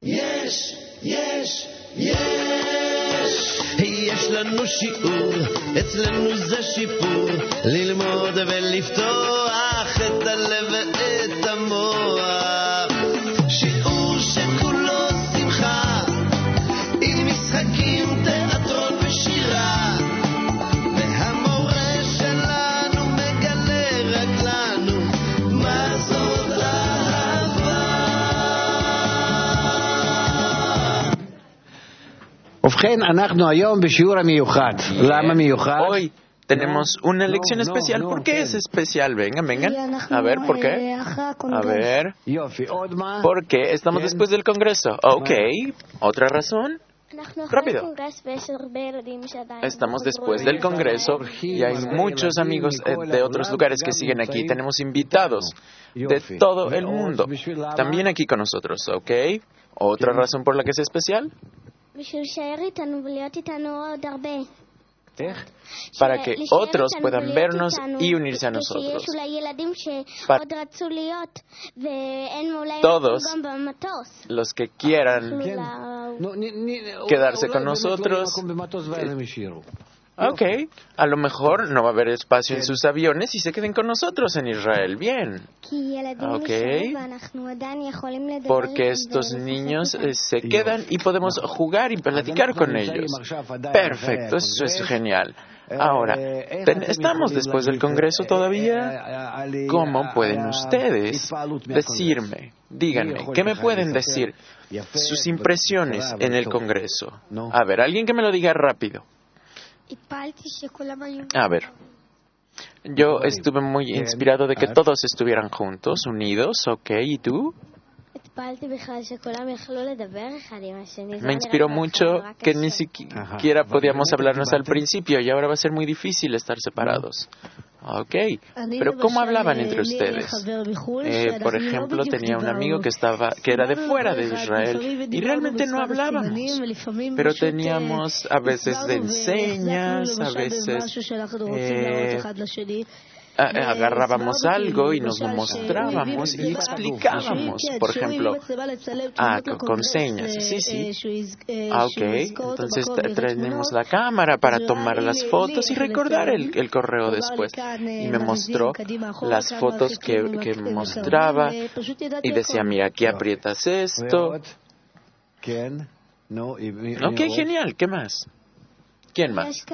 יש לנו שיעור, אצלנו זה שיפור, ללמוד ולפתוח את הלב ואת המוח. שיעור שכולו שמחה, עם משחקים, תיאטרון ושירה, והמורה שלנו מגלה רק לנו מה זאת אהבה. ובכן, אנחנו היום בשיעור המיוחד. למה מיוחד? Hoy tenemos una lección especial. ¿Por qué es especial? Vengan. A ver, ¿por qué? A ver. ¿Por qué? Estamos después del Congreso. Ok. ¿Otra razón? Rápido. Estamos después del Congreso y hay muchos amigos de otros lugares que siguen aquí. Tenemos invitados de todo el mundo. También aquí con nosotros, ¿ok? ¿Otra razón por la que es especial? Para que otros puedan vernos y unirse a nosotros. Todos los que quieran quedarse con nosotros. Ok, a lo mejor no va a haber espacio en sus aviones y se queden con nosotros en Israel. Bien. Ok. Porque estos niños se quedan y podemos jugar y platicar con ellos. Perfecto, eso es genial. Ahora, ¿estamos después del Congreso todavía? ¿Cómo pueden ustedes decirme? Díganme, ¿qué me pueden decir? Sus impresiones en el Congreso. A ver, alguien que me lo diga rápido. A ver, yo estuve muy inspirado de que todos estuvieran juntos, unidos, ¿ok? ¿Y tú? Me inspiró mucho que ni siquiera podíamos hablarnos al principio y ahora va a ser muy difícil estar separados. Ok, pero ¿cómo hablaban entre ustedes? Por ejemplo, tenía un amigo que era de fuera de Israel y realmente no hablábamos, pero teníamos a veces de enseñas, a veces agarrábamos algo y nos lo mostrábamos y explicábamos, por ejemplo, con señas. Sí. Ok, entonces tenemos la cámara para tomar las fotos y recordar el correo después. Y me mostró las fotos que mostraba y decía, mira, aquí aprietas esto. Ok, genial, ¿qué más? ¿Quién más?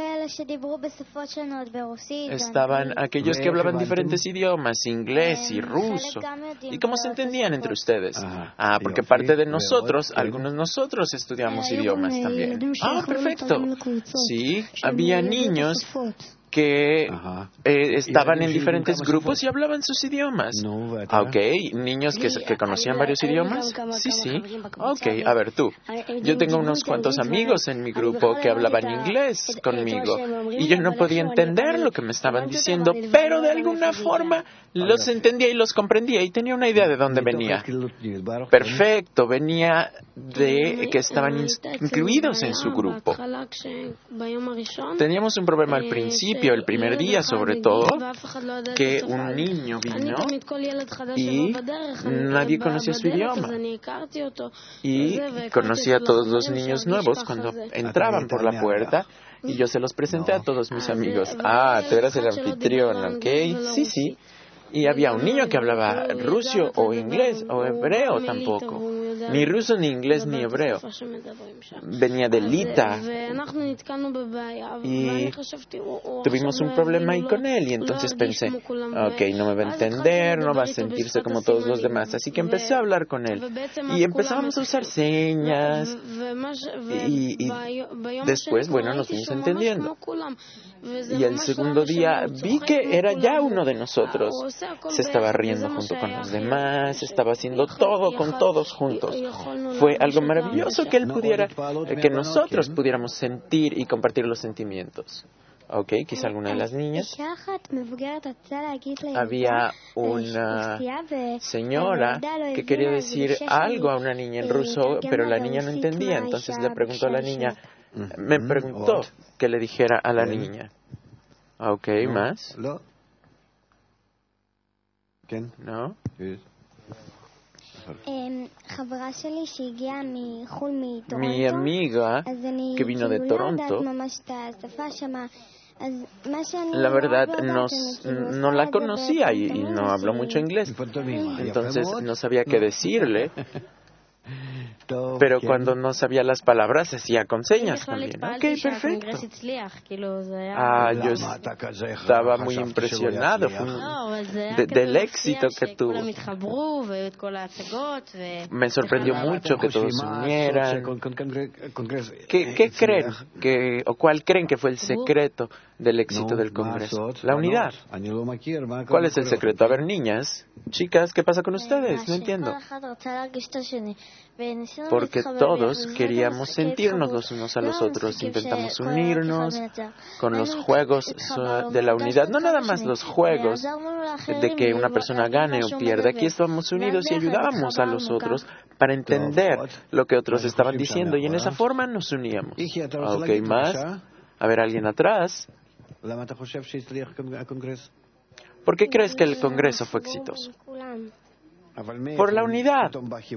Estaban aquellos que hablaban diferentes idiomas, inglés y ruso. ¿Y cómo se entendían entre ustedes? Porque parte de nosotros, algunos de nosotros estudiamos idiomas también. Perfecto. Sí, había niños que estaban en diferentes grupos y hablaban sus idiomas. Ok, niños que conocían varios idiomas. Sí. Ok, a ver tú. Yo tengo unos cuantos amigos en mi grupo que hablaban inglés conmigo y yo no podía entender lo que me estaban diciendo, pero de alguna forma los entendía y los comprendía y tenía una idea de dónde venía. Perfecto, venía de que estaban incluidos en su grupo. Teníamos un problema al principio, el primer día sobre todo, que un niño vino y nadie conocía su idioma. Y conocía a todos los niños nuevos cuando entraban por la puerta y yo se los presenté a todos mis amigos. Tú eras el anfitrión, ¿ok? Sí. Y había un niño que hablaba ruso o inglés o hebreo tampoco. Ni ruso, ni inglés, ni hebreo. Venía de Lita. Y tuvimos un problema ahí con él. Y entonces pensé, ok, no me va a entender, no va a sentirse como todos los demás. Así que empecé a hablar con él. Y empezábamos a usar señas. Y después, nos fuimos entendiendo. Y el segundo día vi que era ya uno de nosotros. Se estaba riendo junto con los demás, estaba haciendo todo con todos juntos. Fue algo maravilloso que él pudiera, que nosotros pudiéramos sentir y compartir los sentimientos. Ok, quizá alguna de las niñas. Había una señora que quería decir algo a una niña en ruso, pero la niña no entendía. Entonces le preguntó a la niña, me preguntó que le dijera a la niña. Ok, ¿más? ¿No? Mi amiga que vino de Toronto, la verdad no la conocía y no habló mucho inglés. Entonces no sabía qué decirle. Pero cuando no sabía las palabras, hacía con señas también. Ok, perfecto. Yo estaba muy impresionado del éxito que tuvo. Me sorprendió mucho que todos se unieran. ¿Qué creen o cuál creen que fue el secreto del éxito del Congreso? La unidad. ¿Cuál es el secreto? A ver, niñas, chicas, ¿qué pasa con ustedes? No entiendo. Porque todos queríamos sentirnos los unos a los otros. Intentamos unirnos con los juegos de la unidad. No nada más los juegos de que una persona gane o pierda. Aquí estábamos unidos y ayudábamos a los otros para entender lo que otros estaban diciendo. Y en esa forma nos uníamos. Ok, más. A ver, alguien atrás. ¿Por qué crees que el Congreso fue exitoso? Por la unidad.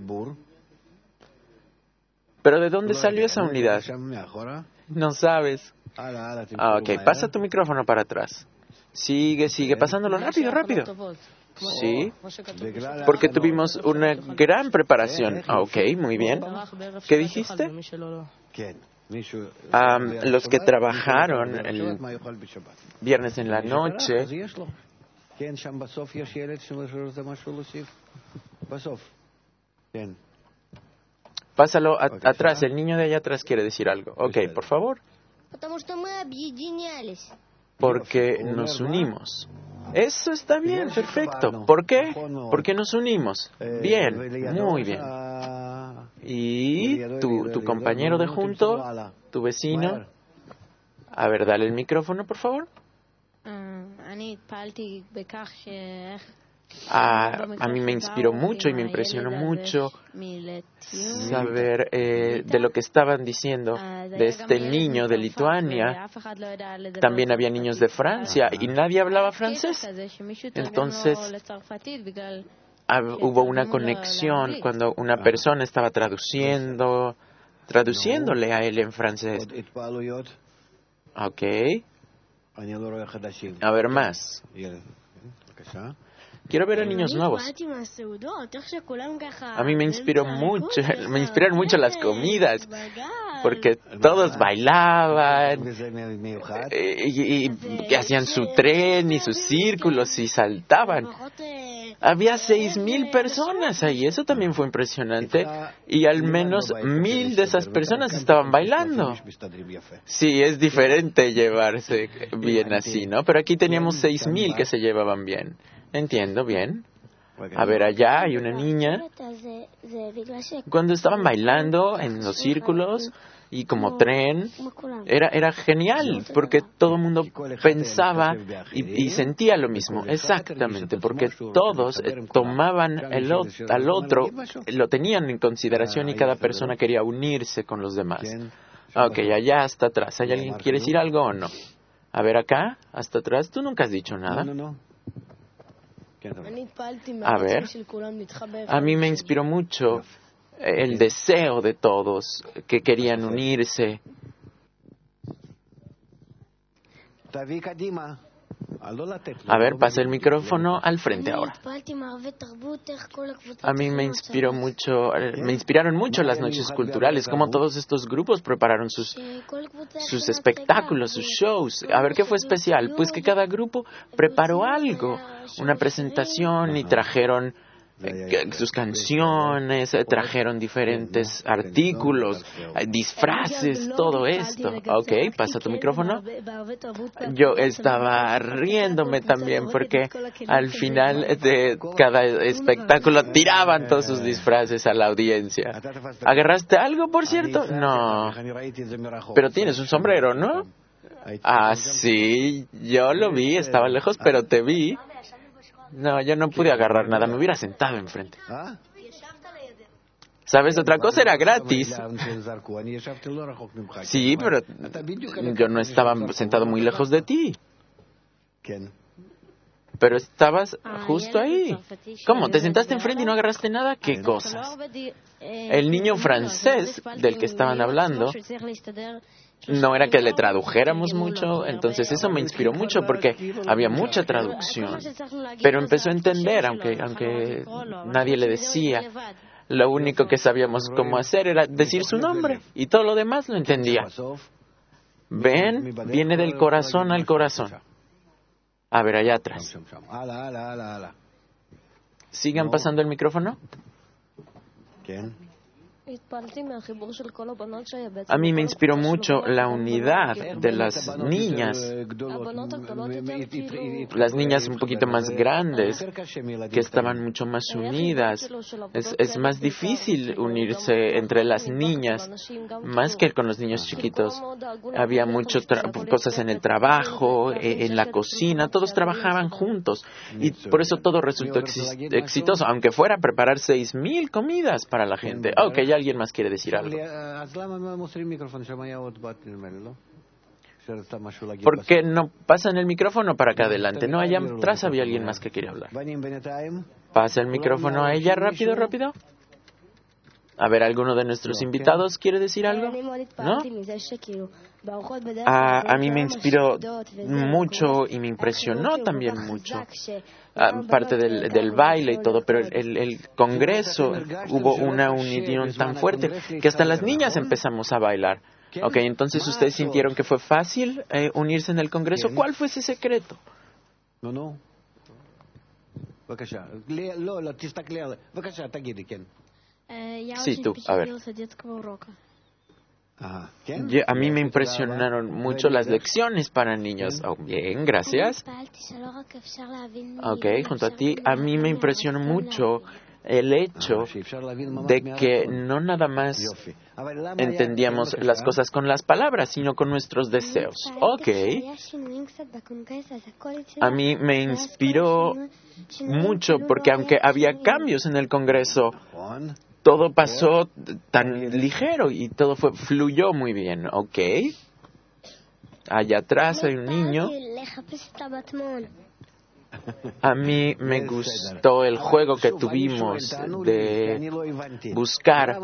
¿Pero de dónde salió esa unidad? No sabes. Ok, pasa tu micrófono para atrás. Sigue pasándolo rápido. Sí, porque tuvimos una gran preparación. Ok, muy bien. ¿Qué dijiste? Los que trabajaron el viernes en la noche. Pásalo atrás, el niño de allá atrás quiere decir algo. Ok, por favor. Porque nos unimos. Eso está bien, perfecto. ¿Por qué? Porque nos unimos. Bien, muy bien. ¿Y tu compañero de junto, tu vecino? A ver, dale el micrófono, por favor. A mí me inspiró mucho y me impresionó mucho saber de lo que estaban diciendo de este niño de Lituania. También había niños de Francia y nadie hablaba francés. Entonces hubo una conexión cuando una persona estaba traduciéndole a él en francés. Ok. A ver más. Quiero ver a niños nuevos. A mí me inspiraron mucho las comidas, porque todos bailaban y hacían su tren y sus círculos y saltaban. Había 6,000 personas ahí, eso también fue impresionante, y al menos 1,000 de esas personas estaban bailando. Sí, es diferente llevarse bien así, ¿no? Pero aquí teníamos 6,000 que se llevaban bien. Entiendo, bien. A ver, allá hay una niña. Cuando estaban bailando en los círculos y como tren, era genial, porque todo el mundo pensaba y sentía lo mismo, exactamente, porque todos tomaban al otro, lo tenían en consideración y cada persona quería unirse con los demás. Ok, allá hasta atrás. ¿Hay alguien que quiere decir algo o no? A ver, acá, hasta atrás. Tú nunca has dicho nada. No. A ver, a mí me inspiró mucho el deseo de todos que querían unirse. A ver, pasa el micrófono al frente ahora. A mí me inspiraron mucho las noches culturales, como todos estos grupos prepararon sus espectáculos, sus shows. A ver, ¿qué fue especial? Pues que cada grupo preparó algo, una presentación y trajeron sus canciones, trajeron diferentes artículos, disfraces, todo esto. Ok, pasa tu micrófono. Yo estaba riéndome también porque al final de cada espectáculo tiraban todos sus disfraces a la audiencia. ¿Agarraste algo, por cierto? No. Pero tienes un sombrero, ¿no? Ah, sí, yo lo vi, estaba lejos, pero te vi. No, yo no pude agarrar nada, me hubiera sentado enfrente. ¿Sabes? Otra cosa era gratis. Sí, pero yo no estaba sentado muy lejos de ti. Pero estabas justo ahí. ¿Cómo? ¿Te sentaste enfrente y no agarraste nada? ¿Qué cosas? El niño francés del que estaban hablando no era que le tradujéramos mucho, entonces eso me inspiró mucho porque había mucha traducción. Pero empezó a entender, aunque nadie le decía. Lo único que sabíamos cómo hacer era decir su nombre y todo lo demás lo entendía. ¿Ven? Viene del corazón al corazón. A ver, allá atrás. ¿Sigan pasando el micrófono? A mí me inspiró mucho la unidad de las niñas. Las niñas un poquito más grandes, que estaban mucho más unidas. Es más difícil unirse entre las niñas, más que con los niños chiquitos. Había muchas cosas en el trabajo, en la cocina, todos trabajaban juntos. Y por eso todo resultó exitoso, aunque fuera preparar 6,000 comidas para la gente. Ok, ya alguien más quiere decir algo. ¿Por qué no pasan el micrófono para acá adelante? No, allá atrás había alguien más que quiere hablar. Pasa el micrófono a ella, rápido, rápido. A ver, ¿alguno de nuestros invitados quiere decir algo? ¿No? A mí me inspiró mucho y me impresionó también mucho. Parte del baile y todo, pero el congreso hubo una unión tan fuerte que hasta las niñas empezamos a bailar. Ok, entonces ustedes sintieron que fue fácil unirse en el congreso. ¿Cuál fue ese secreto? Sí, tú, a ver. A mí me impresionaron mucho las lecciones para niños. Oh, bien, gracias. Ok, junto a ti. A mí me impresionó mucho el hecho de que no nada más entendíamos las cosas con las palabras, sino con nuestros deseos. Ok. A mí me inspiró mucho porque aunque había cambios en el Congreso, todo pasó tan ligero y todo fluyó muy bien, ¿ok? Allá atrás hay un niño. A mí me gustó el juego que tuvimos de buscar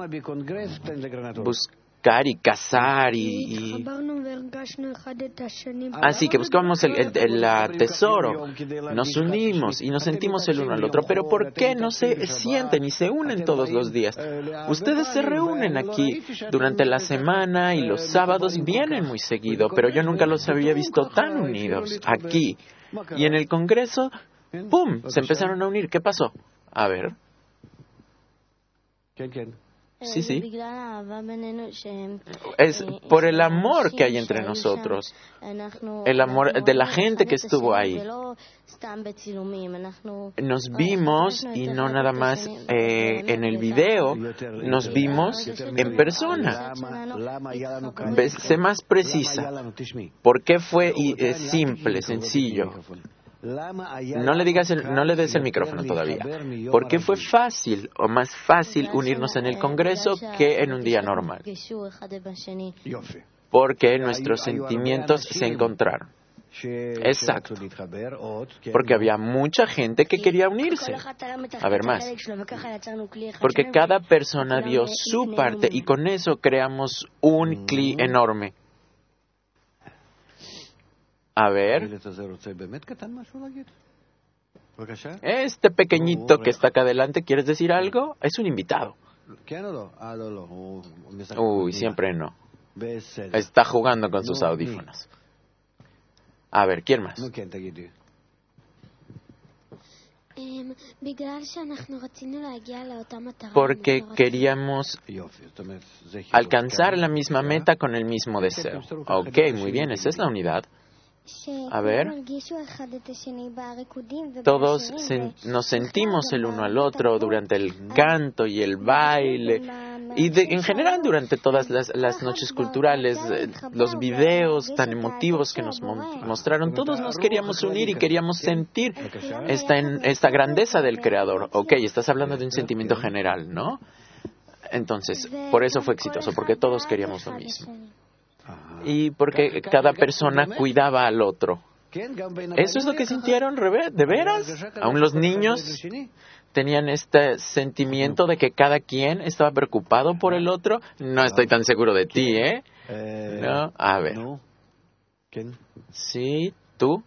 y cazar y así que buscábamos el tesoro, nos unimos y nos sentimos el uno al otro. Pero ¿por qué no se sienten y se unen todos los días? Ustedes se reúnen aquí durante la semana y los sábados vienen muy seguido, pero yo nunca los había visto tan unidos aquí. Y en el Congreso, ¡pum!, se empezaron a unir. ¿Qué pasó? A ver. Sí, sí. Es por el amor que hay entre nosotros, el amor de la gente que estuvo ahí. Nos vimos y no nada más en el video, nos vimos en persona. Sé más precisa. ¿Por qué fue simple, sencillo? No le des el micrófono todavía. ¿Por qué fue fácil o más fácil unirnos en el Congreso que en un día normal? Porque nuestros sentimientos se encontraron. Exacto. Porque había mucha gente que quería unirse. A ver más. Porque cada persona dio su parte y con eso creamos un cli enorme. A ver. Este pequeñito que está acá adelante, ¿quieres decir algo? Es un invitado. Uy, siempre no. Está jugando con sus audífonos. A ver, ¿quién más? Porque queríamos alcanzar la misma meta con el mismo deseo. Ok, muy bien, esa es la unidad. A ver, todos nos sentimos el uno al otro durante el canto y el baile y en general durante todas las noches culturales, los videos tan emotivos que nos mostraron, todos nos queríamos unir y queríamos sentir esta grandeza del Creador. Ok, estás hablando de un sentimiento general, ¿no? Entonces, por eso fue exitoso, porque todos queríamos lo mismo. Y porque cada persona cuidaba al otro. ¿Eso es lo que sintieron, ¿de veras? ¿Aún los niños tenían este sentimiento de que cada quien estaba preocupado por el otro? No estoy tan seguro de ti, ¿eh? No, a ver. Sí, ¿tú?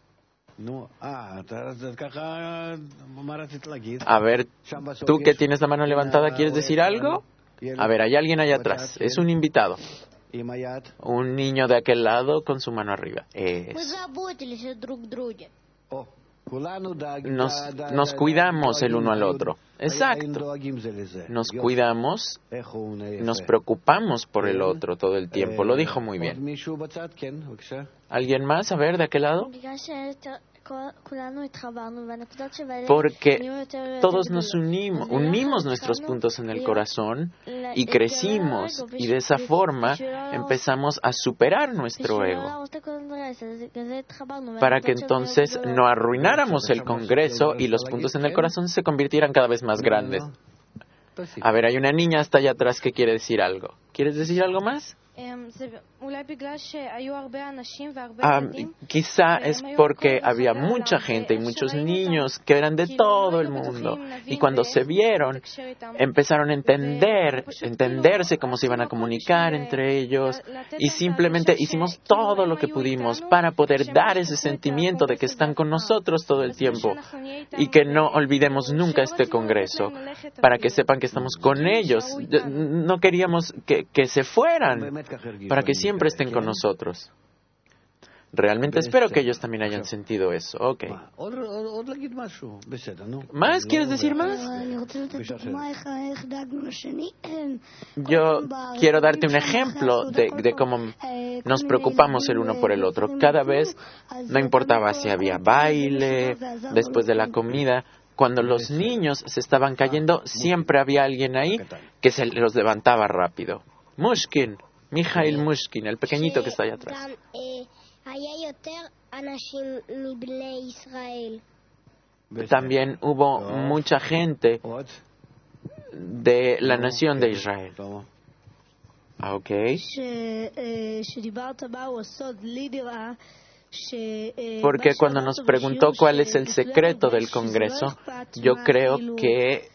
A ver, tú que tienes la mano levantada, ¿quieres decir algo? A ver, hay alguien allá atrás. Es un invitado. Un niño de aquel lado con su mano arriba. Nos cuidamos el uno al otro. Exacto. Nos cuidamos, nos preocupamos por el otro todo el tiempo. Lo dijo muy bien. ¿Alguien más? A ver, de aquel lado. Porque todos nos unimos nuestros puntos en el corazón y crecimos, y de esa forma empezamos a superar nuestro ego, para que entonces no arruináramos el Congreso y los puntos en el corazón se convirtieran cada vez más grandes. A ver, hay una niña hasta allá atrás que quiere decir algo. ¿Quieres decir algo más? Quizá es porque había mucha gente y muchos niños que eran de todo el mundo, y cuando se vieron empezaron a entenderse cómo se iban a comunicar entre ellos, y simplemente hicimos todo lo que pudimos para poder dar ese sentimiento de que están con nosotros todo el tiempo y que no olvidemos nunca este Congreso, para que sepan que estamos con ellos. No queríamos que se fueran, para que siempre estén con nosotros. Realmente espero que ellos también hayan sentido eso. Ok. ¿Más? ¿Quieres decir más? Yo quiero darte un ejemplo de cómo nos preocupamos el uno por el otro. Cada vez, no importaba si había baile, después de la comida, cuando los niños se estaban cayendo, siempre había alguien ahí que se los levantaba rápido. Mushkin. Mijail Mushkin, el pequeñito que está allá atrás. También hubo mucha gente de la nación de Israel. Ok. Porque cuando nos preguntó cuál es el secreto del Congreso, yo creo que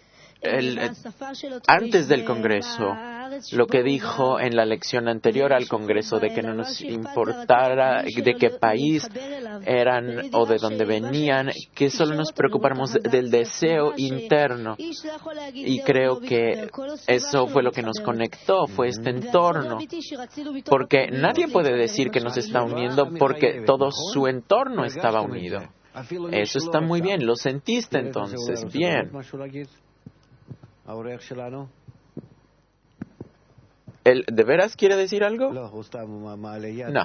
antes del Congreso, lo que dijo en la lección anterior al Congreso, de que no nos importara de qué país eran o de dónde venían, que solo nos preocupáramos del deseo interno. Y creo que eso fue lo que nos conectó, fue este entorno. Porque nadie puede decir que nos está uniendo porque todo su entorno estaba unido. Eso está muy bien, lo sentiste entonces, bien. ¿De veras quiere decir algo? No.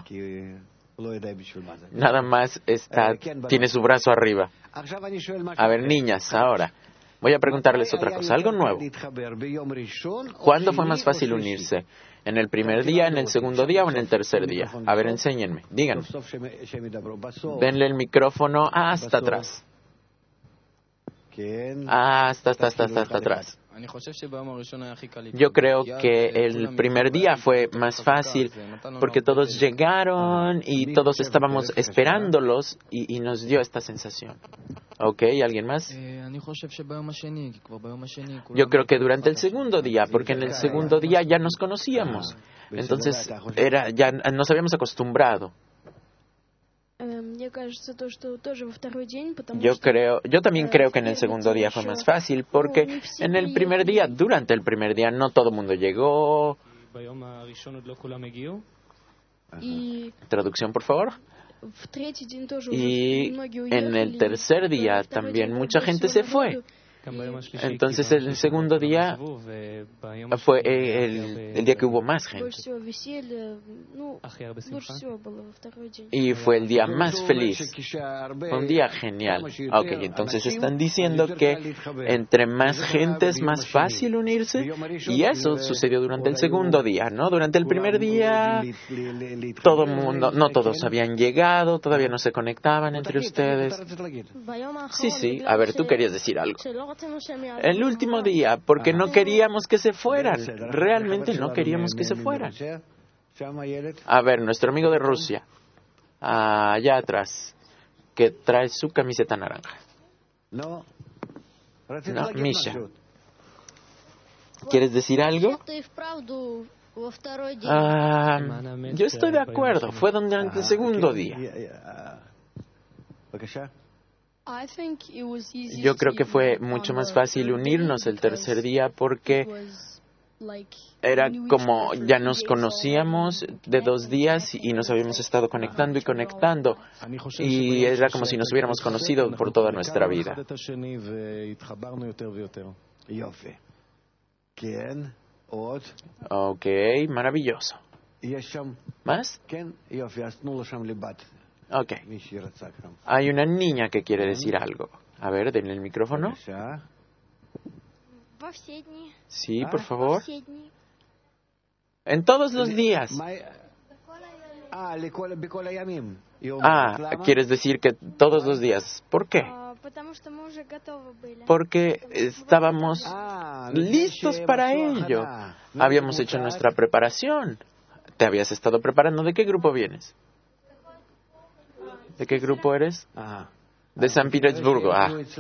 Nada más tiene su brazo arriba. A ver, niñas, ahora voy a preguntarles otra cosa, algo nuevo. ¿Cuándo fue más fácil unirse? ¿En el primer día, en el segundo día o en el tercer día? A ver, enséñenme, díganme. Denle el micrófono hasta atrás. Hasta atrás. Yo creo que el primer día fue más fácil porque todos llegaron y todos estábamos esperándolos y nos dio esta sensación. ¿Ok? ¿Alguien más? Yo creo que durante el segundo día, porque en el segundo día ya nos conocíamos. Entonces ya nos habíamos acostumbrado. Yo también creo que en el segundo día fue más fácil, porque en el primer día, durante el primer día, no todo el mundo llegó. Traducción, por favor. Y en el tercer día también mucha gente se fue. Entonces el segundo día fue el día que hubo más gente. Y fue el día más feliz. Fue un día genial. Ok, entonces están diciendo que entre más gente es más fácil unirse. Y eso sucedió durante el segundo día, ¿no? Durante el primer día todo el mundo, no todos habían llegado, todavía no se conectaban entre ustedes. Sí, a ver, tú querías decir algo. El último día, porque no queríamos que se fueran. Realmente no queríamos que se fueran. A ver, nuestro amigo de Rusia. allá atrás, que trae su camiseta naranja. No, Misha. ¿Quieres decir algo? Yo estoy de acuerdo. Fue durante el segundo día. Yo creo que fue mucho más fácil unirnos el tercer día porque era como ya nos conocíamos de 2 días y nos habíamos estado conectando y conectando. Y era como si nos hubiéramos conocido por toda nuestra vida. Ok, maravilloso. ¿Más? Ok. Hay una niña que quiere decir algo. A ver, denle el micrófono. Sí, por favor. En todos los días. ¿Quieres decir que todos los días? ¿Por qué? Porque estábamos listos para ello. Habíamos hecho nuestra preparación. ¿Te habías estado preparando? ¿De qué grupo vienes? ¿De qué grupo eres? De San Petersburgo.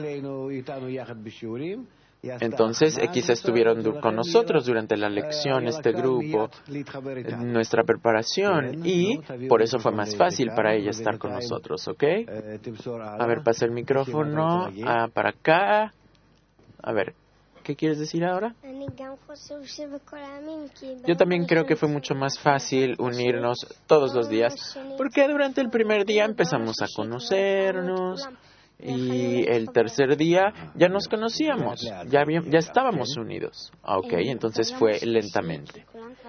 Entonces, quizá estuvieron con nosotros durante la lección, este grupo, nuestra preparación, y por eso fue más fácil para ella estar con nosotros, ¿ok? A ver, pasa el micrófono para acá. A ver, ¿qué quieres decir ahora? Yo también creo que fue mucho más fácil unirnos todos los días, porque durante el primer día empezamos a conocernos. Y el tercer día ya nos conocíamos, ya estábamos unidos. Ok, entonces fue lentamente.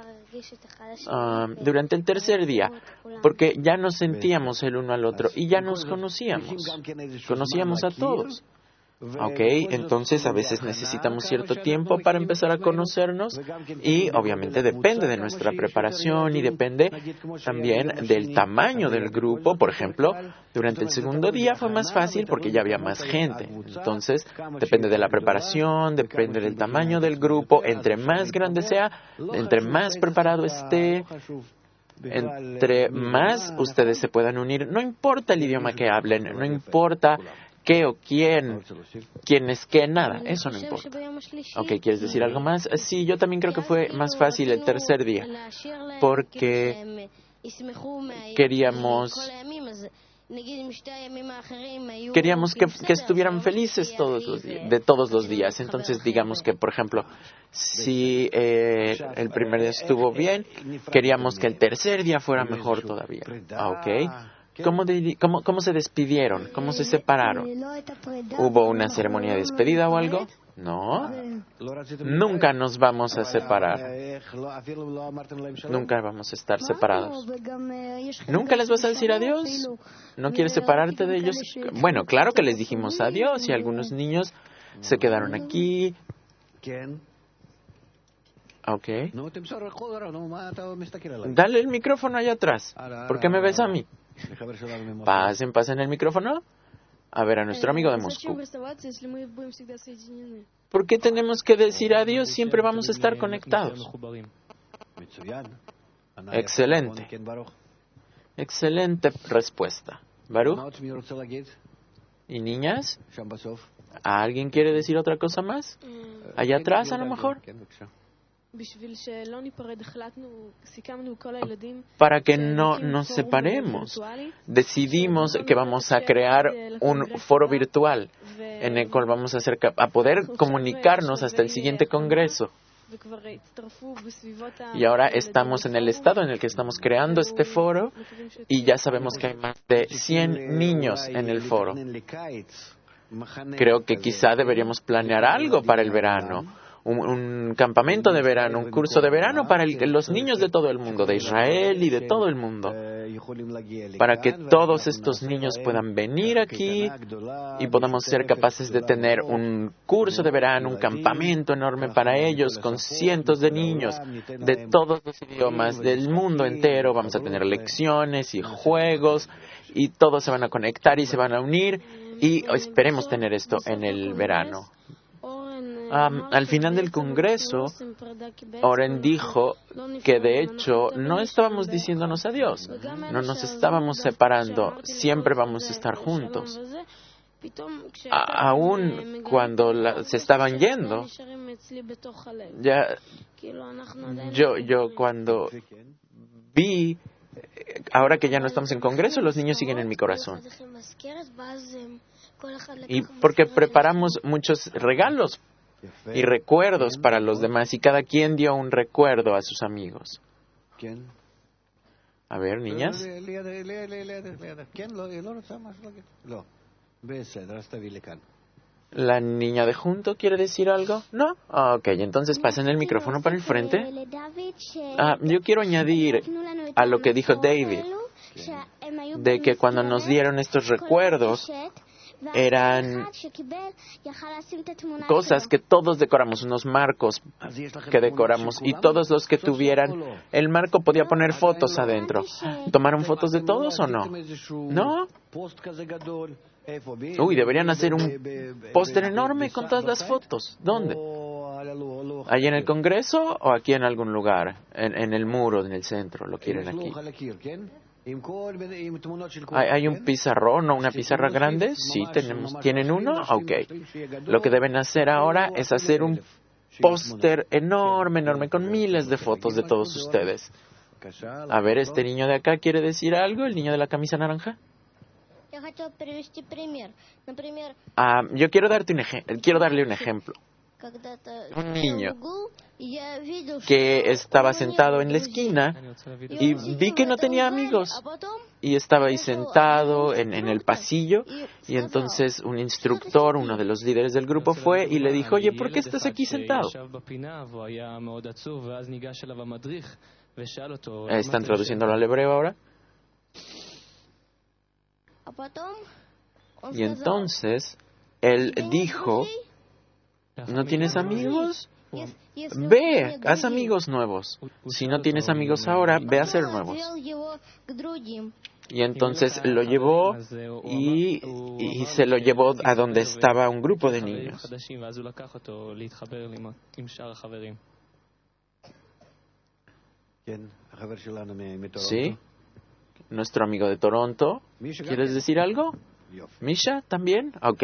Durante el tercer día, porque ya nos sentíamos el uno al otro y ya nos conocíamos a todos. Ok, entonces a veces necesitamos cierto tiempo para empezar a conocernos y obviamente depende de nuestra preparación y depende también del tamaño del grupo. Por ejemplo, durante el segundo día fue más fácil porque ya había más gente. Entonces, depende de la preparación, depende del tamaño del grupo. Entre más grande sea, entre más preparado esté, entre más ustedes se puedan unir. No importa el idioma que hablen, no importa qué o quién es qué, nada, eso no importa. Ok, ¿quieres decir algo más? Sí, yo también creo que fue más fácil el tercer día, porque queríamos que estuvieran felices de todos los días. Entonces, digamos que, por ejemplo, si el primer día estuvo bien, queríamos que el tercer día fuera mejor todavía. Ok. ¿Cómo se despidieron? ¿Cómo se separaron? ¿Hubo una ceremonia de despedida o algo? No. Nunca nos vamos a separar. Nunca vamos a estar separados. ¿Nunca les vas a decir adiós? ¿No quieres separarte de ellos? Bueno, claro que les dijimos adiós y algunos niños se quedaron aquí. Ok. Dale el micrófono allá atrás. ¿Por qué me ves a mí? Pasen el micrófono. A ver, a nuestro amigo de Moscú. ¿Por qué tenemos que decir adiós? Siempre vamos a estar conectados. Excelente. Excelente respuesta. Baruch. ¿Y niñas? ¿Alguien quiere decir otra cosa más? Allá atrás, a lo mejor. Para que no nos separemos, decidimos que vamos a crear un foro virtual en el cual vamos a poder comunicarnos hasta el siguiente congreso. Y ahora estamos en el estado en el que estamos creando este foro y ya sabemos que hay más de 100 niños en el foro. Creo que quizá deberíamos planear algo para el verano. Un campamento de verano, un curso de verano para los niños de todo el mundo, de Israel y de todo el mundo, para que todos estos niños puedan venir aquí y podamos ser capaces de tener un curso de verano, un campamento enorme para ellos, con cientos de niños de todos los idiomas del mundo entero. Vamos a tener lecciones y juegos y todos se van a conectar y se van a unir y esperemos tener esto en el verano. Al final del Congreso, Oren dijo que de hecho no estábamos diciéndonos adiós, no nos estábamos separando, siempre vamos a estar juntos. Aún cuando se estaban yendo, yo cuando vi, ahora que ya no estamos en Congreso, los niños siguen en mi corazón. Y porque preparamos muchos regalos y recuerdos para los demás, y cada quien dio un recuerdo a sus amigos. A ver, niñas. ¿La niña de junto quiere decir algo? ¿No? Ok, entonces pasen el micrófono para el frente. Yo quiero añadir a lo que dijo David, de que cuando nos dieron estos recuerdos, eran cosas que todos decoramos, unos marcos que decoramos, y todos los que tuvieran el marco podía poner fotos adentro. ¿Tomaron fotos de todos o no? ¿No? Uy, deberían hacer un póster enorme con todas las fotos. ¿Dónde? ¿Ahí en el Congreso o aquí en algún lugar? En el muro, en el centro, lo quieren aquí. ¿Hay un pizarrón o una pizarra grande? Sí, ¿tienen uno? Ok. Lo que deben hacer ahora es hacer un póster enorme, con miles de fotos de todos ustedes. A ver, este niño de acá quiere decir algo, el niño de la camisa naranja. Yo quiero darle un ejemplo. Un niño que estaba sentado en la esquina y vi que no tenía amigos y estaba ahí sentado en el pasillo, y entonces un instructor, uno de los líderes del grupo, fue y le dijo: oye, ¿por qué estás aquí sentado? ¿Están traduciéndolo al hebreo ahora? Y entonces él dijo: ¿no tienes amigos? Ve, haz amigos nuevos. Si no tienes amigos ahora, ve a hacer nuevos. Y entonces lo llevó y se lo llevó a donde estaba un grupo de niños. ¿Sí? Nuestro amigo de Toronto. ¿Quieres decir algo? ¿Misha también? Ok.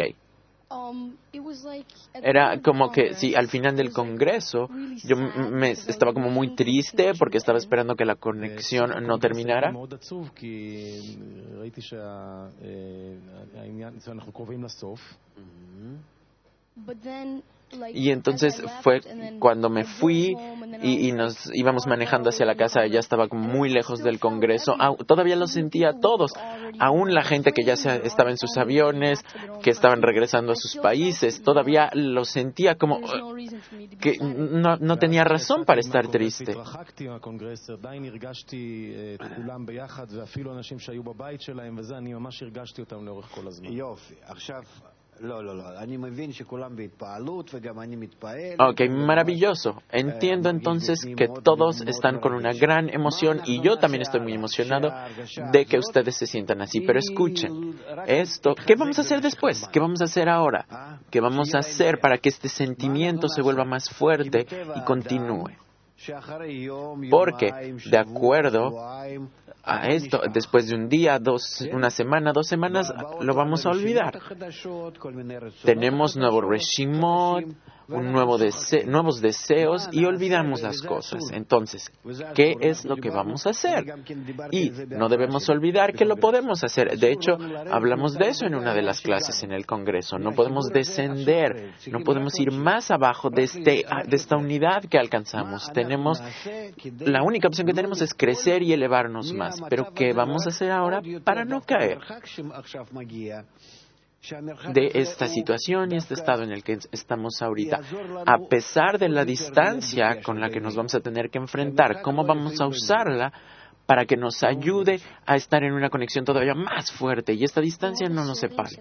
Era como que, sí, al final del Congreso, yo estaba como muy triste porque estaba esperando que la conexión no terminara. Y entonces fue cuando me fui y nos íbamos manejando hacia la casa. Ya estaba como muy lejos del Congreso. Todavía lo sentía a todos. Aún la gente que ya estaba en sus aviones, que estaban regresando a sus países, todavía lo sentía como que no tenía razón para estar triste. Ok, maravilloso. Entiendo entonces que todos están con una gran emoción, y yo también estoy muy emocionado de que ustedes se sientan así. Pero escuchen, ¿qué vamos a hacer después? ¿Qué vamos a hacer ahora? ¿Qué vamos a hacer para que este sentimiento se vuelva más fuerte y continúe? Porque, de acuerdo a esto, después de un día, una semana, 2 semanas, lo vamos a olvidar. Tenemos nuevo reshimot, nuevos deseos, y olvidamos las cosas. Entonces, ¿qué es lo que vamos a hacer? Y no debemos olvidar que lo podemos hacer. De hecho, hablamos de eso en una de las clases en el Congreso. No podemos descender, no podemos ir más abajo de esta unidad que alcanzamos. La única opción que tenemos es crecer y elevarnos más. Pero ¿qué vamos a hacer ahora para no caer de esta situación y este estado en el que estamos ahorita? A pesar de la distancia con la que nos vamos a tener que enfrentar, ¿cómo vamos a usarla para que nos ayude a estar en una conexión todavía más fuerte y esta distancia no nos separe?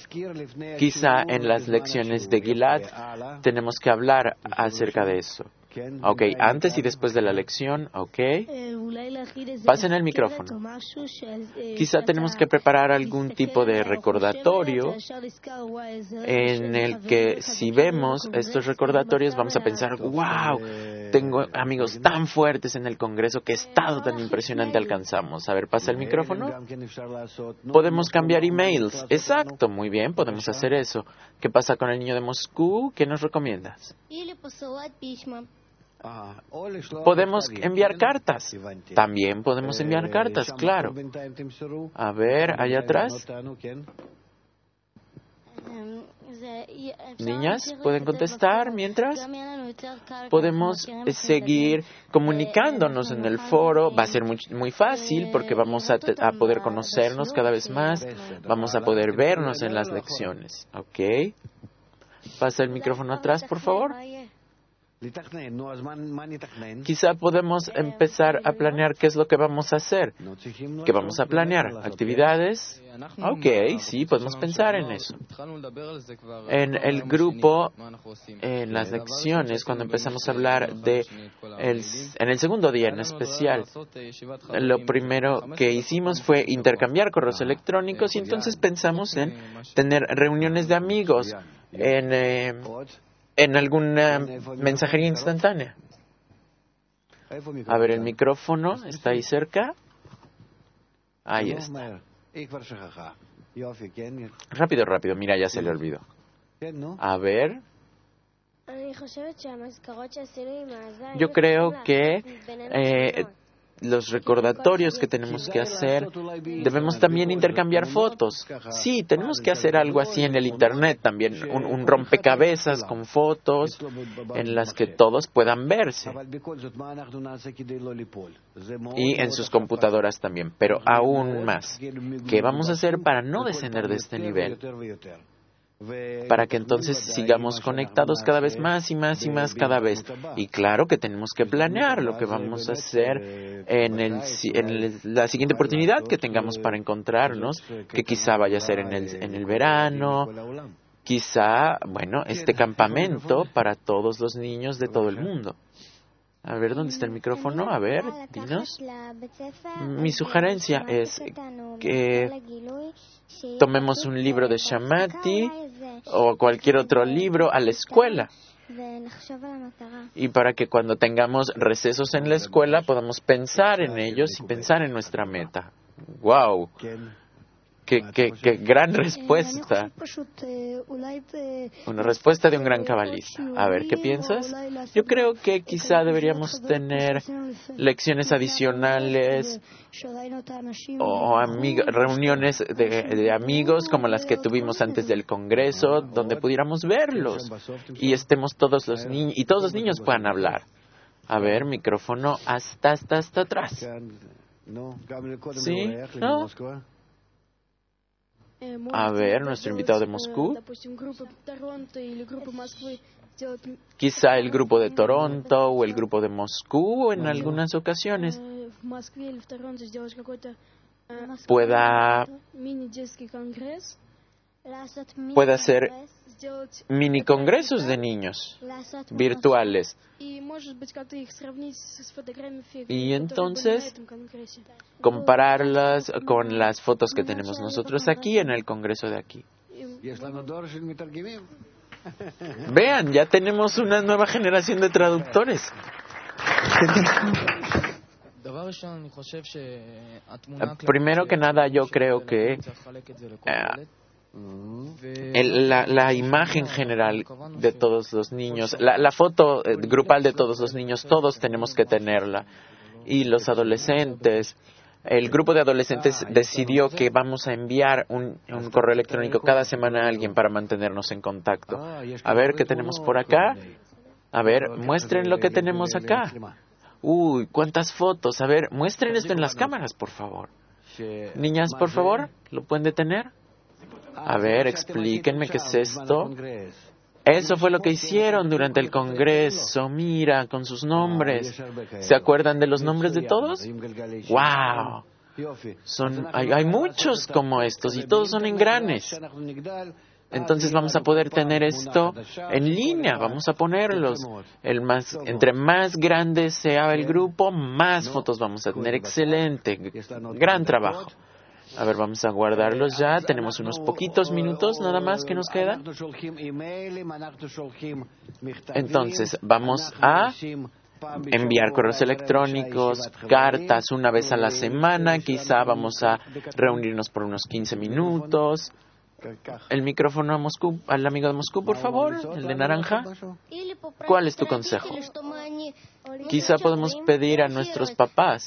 Quizá en las lecciones de Gilad tenemos que hablar acerca de eso. Ok, antes y después de la lección, ok. Pasen el micrófono. Quizá tenemos que preparar algún tipo de recordatorio en el que si vemos estos recordatorios vamos a pensar, wow, tengo amigos tan fuertes en el Congreso, qué estado tan impresionante alcanzamos. A ver, pasa el micrófono. Podemos cambiar emails. Exacto, muy bien, podemos hacer eso. ¿Qué pasa con el niño de Moscú? ¿Qué nos recomiendas? Podemos enviar cartas. También podemos enviar cartas, claro. A ver, allá atrás. Niñas, ¿pueden contestar mientras? Podemos seguir comunicándonos en el foro. Va a ser muy fácil porque vamos a poder conocernos cada vez más. Vamos a poder vernos en las lecciones. ¿Ok? Pasa el micrófono atrás, por favor. Quizá podemos empezar a planear qué es lo que vamos a hacer. ¿Qué vamos a planear? ¿Actividades? Ok, sí, podemos pensar en eso. En el grupo, en las lecciones, cuando empezamos a hablar en el segundo día en especial, lo primero que hicimos fue intercambiar correos electrónicos y entonces pensamos en tener reuniones de amigos en alguna mensajería instantánea. A ver, el micrófono está ahí cerca. Ahí está. Rápido, rápido. Mira, ya se le olvidó. A ver. Yo creo que los recordatorios que tenemos que hacer, debemos también intercambiar fotos. Sí, tenemos que hacer algo así en el Internet también, un rompecabezas con fotos en las que todos puedan verse. Y en sus computadoras también, pero aún más. ¿Qué vamos a hacer para no descender de este nivel? Para que entonces sigamos conectados cada vez más y más y más cada vez. Y claro que tenemos que planear lo que vamos a hacer en la siguiente oportunidad que tengamos para encontrarnos, que quizá vaya a ser en el verano, quizá, bueno, este campamento para todos los niños de todo el mundo. A ver, ¿dónde está el micrófono? A ver, dinos. Mi sugerencia es que tomemos un libro de Shamati o cualquier otro libro a la escuela. Y para que cuando tengamos recesos en la escuela podamos pensar en ellos y pensar en nuestra meta. ¡Wow! ¡Qué gran respuesta! Una respuesta de un gran cabalista. A ver, ¿qué piensas? Yo creo que quizá deberíamos tener lecciones adicionales o reuniones de amigos como las que tuvimos antes del Congreso, donde pudiéramos verlos y estemos todos los niños y todos los niños puedan hablar. A ver, micrófono hasta atrás. ¿Sí? ¿No? A ver, nuestro invitado de Moscú. Quizá el grupo de Toronto o el grupo de Moscú en algunas ocasiones pueda hacer mini congresos de niños virtuales. Y entonces compararlas con las fotos que tenemos nosotros aquí en el congreso de aquí. Vean, ya tenemos una nueva generación de traductores. Primero que nada, yo creo que la imagen general de todos los niños, la foto grupal de todos los niños, todos tenemos que tenerla. Y los adolescentes, el grupo de adolescentes decidió que vamos a enviar un correo electrónico cada semana a alguien para mantenernos en contacto. A ver, ¿qué tenemos por acá? A ver, muestren lo que tenemos acá. Uy, cuántas fotos. A ver, muestren esto en las cámaras, por favor. Niñas, por favor, ¿lo pueden detener? A ver, explíquenme qué es esto. Eso fue lo que hicieron durante el Congreso. Mira, con sus nombres. ¿Se acuerdan de los nombres de todos? ¡Wow! Hay muchos como estos y todos son engranes. Entonces vamos a poder tener esto en línea, vamos a ponerlos. Entre más grande sea el grupo, más fotos vamos a tener. Excelente, gran trabajo. A ver, vamos a guardarlos ya. Tenemos unos poquitos minutos nada más que nos quedan. Entonces, vamos a enviar correos electrónicos, cartas una vez a la semana. Quizá vamos a reunirnos por unos 15 minutos. El micrófono a Moscú, al amigo de Moscú, por favor, el de naranja. ¿Cuál es tu consejo? Quizá podemos pedir a nuestros papás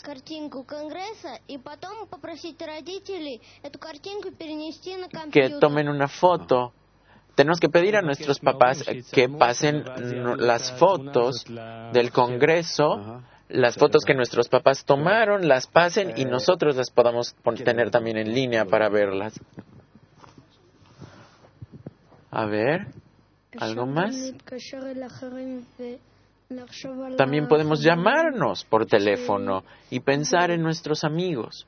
que tomen una foto. Tenemos que pedir a nuestros papás que pasen las fotos del Congreso, las fotos que nuestros papás tomaron, las pasen y nosotros las podamos tener también en línea para verlas. A ver, ¿algo más? También podemos llamarnos por teléfono y pensar en nuestros amigos.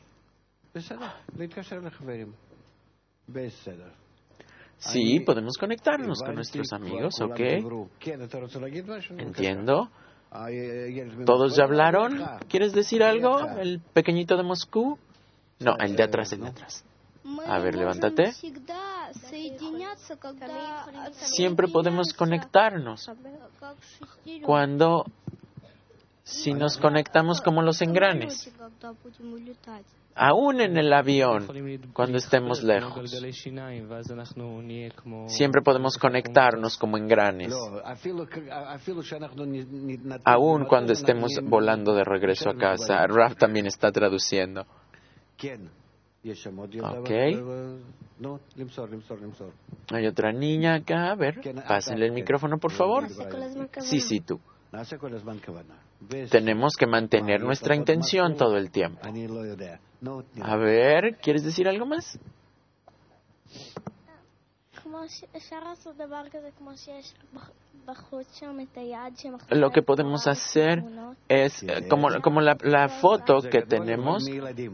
Sí, podemos conectarnos con nuestros amigos, ¿ok? Entiendo. ¿Todos ya hablaron? ¿Quieres decir algo? ¿El pequeñito de Moscú? No, el de atrás, el de atrás. A ver, levántate. Siempre podemos conectarnos. Si nos conectamos como los engranes. Aún en el avión, cuando estemos lejos. Siempre podemos conectarnos como engranes. Aún cuando estemos volando de regreso a casa. Raf también está traduciendo. Ok. Hay otra niña acá. A ver, pásenle el micrófono, por favor. Sí, tú. Tenemos que mantener nuestra intención todo el tiempo. A ver, ¿quieres decir algo más? Lo que podemos hacer es, como la foto que tenemos,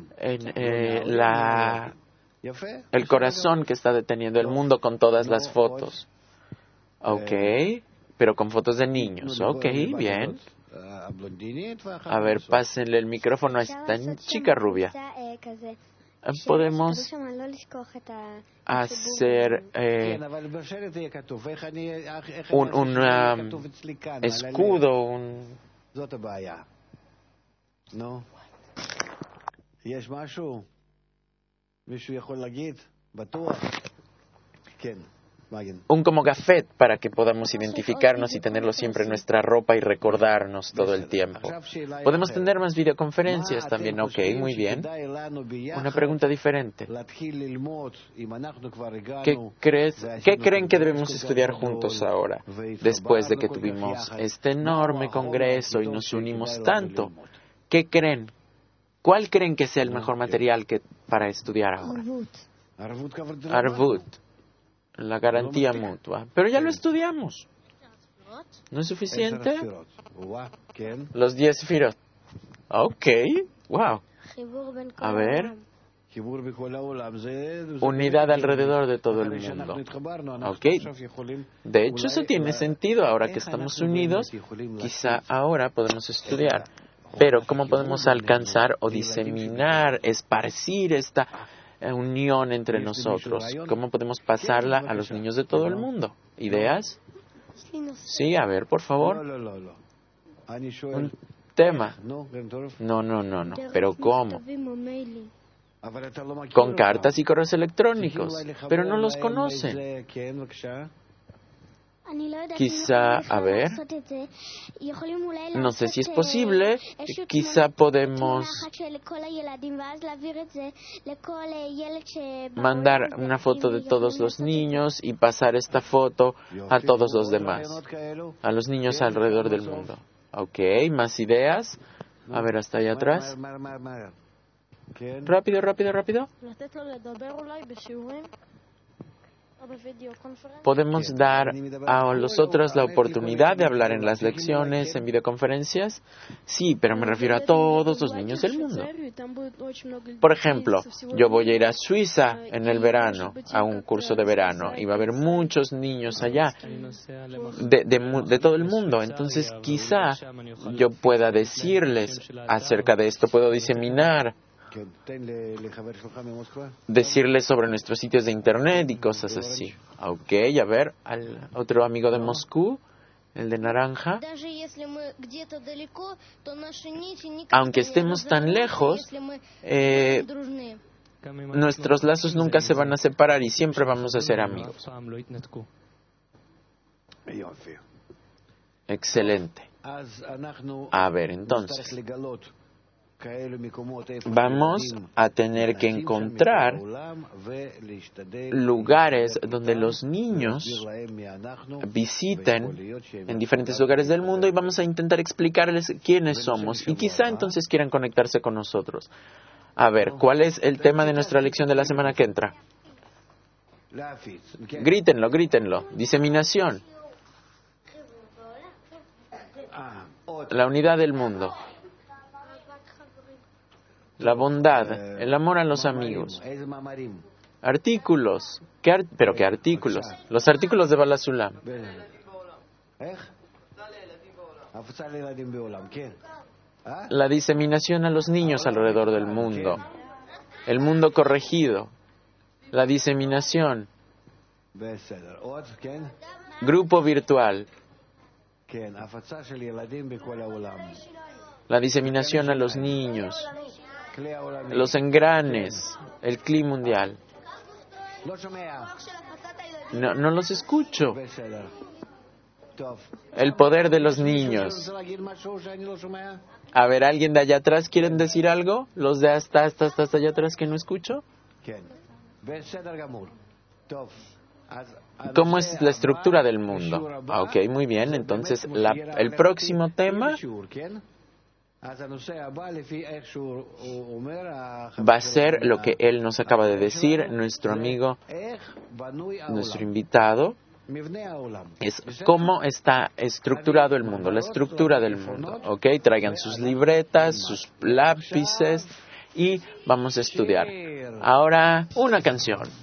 el corazón que está deteniendo el mundo con todas las fotos. Ok, pero con fotos de niños. Ok, bien. A ver, pásenle el micrófono a esta chica rubia. Podemos hacer un escudo, un como gafet para que podamos identificarnos y tenerlo siempre en nuestra ropa y recordarnos todo el tiempo. Podemos tener más videoconferencias también. Ok, muy bien. Una pregunta diferente. ¿Qué creen que debemos estudiar juntos ahora, después de que tuvimos este enorme congreso y nos unimos tanto? ¿Qué creen? ¿Cuál creen que sea el mejor material para estudiar ahora? Arvut. La garantía mutua. Pero ya lo estudiamos. ¿No es suficiente? Los 10 sefirot. Ok. Wow. A ver. Unidad alrededor de todo el mundo. Ok. De hecho, eso tiene sentido. Ahora que estamos unidos, quizá ahora podemos estudiar. Pero, ¿cómo podemos alcanzar o diseminar, esparcir esta unión entre nosotros? ¿Cómo podemos pasarla a los niños de todo el mundo? ¿Ideas? Sí, a ver, por favor. Un tema. No. ¿Pero cómo? Con cartas y correos electrónicos. Pero no los conocen. Quizá, a ver, no sé si es posible, quizá podemos mandar una foto de todos los niños y pasar esta foto a todos los demás, a los niños alrededor del mundo. Ok, ¿más ideas? A ver, hasta allá atrás. Rápido. ¿Podemos dar a los otros la oportunidad de hablar en las lecciones, en videoconferencias? Sí, pero me refiero a todos los niños del mundo. Por ejemplo, yo voy a ir a Suiza en el verano, a un curso de verano, y va a haber muchos niños allá, de todo el mundo. Entonces, quizá yo pueda decirles acerca de esto, puedo diseminar, decirles sobre nuestros sitios de internet y cosas así. Ok, a ver, al otro amigo de Moscú, el de naranja. Aunque estemos tan lejos, nuestros lazos nunca se van a separar y siempre vamos a ser amigos. Excelente. A ver, entonces, vamos a tener que encontrar lugares donde los niños visiten en diferentes lugares del mundo y vamos a intentar explicarles quiénes somos y quizá entonces quieran conectarse con nosotros. A ver, ¿cuál es el tema de nuestra lección de la semana que entra? Grítenlo, grítenlo. Diseminación. La unidad del mundo. La bondad, el amor a los amigos. Artículos. ¿Pero qué artículos? Los artículos de Bala Sulam. La diseminación a los niños alrededor del mundo. El mundo corregido. La diseminación. Grupo virtual. La diseminación a los niños. Los engranes, el clima mundial. No los escucho. El poder de los niños. A ver, ¿alguien de allá atrás quieren decir algo? ¿Los de hasta allá atrás que no escucho? ¿Cómo es la estructura del mundo? Ok, muy bien. Entonces, el próximo tema va a ser lo que él nos acaba de decir, nuestro amigo, nuestro invitado, es cómo está estructurado el mundo, la estructura del mundo. ¿Ok? Traigan sus libretas, sus lápices y vamos a estudiar. Ahora, una canción.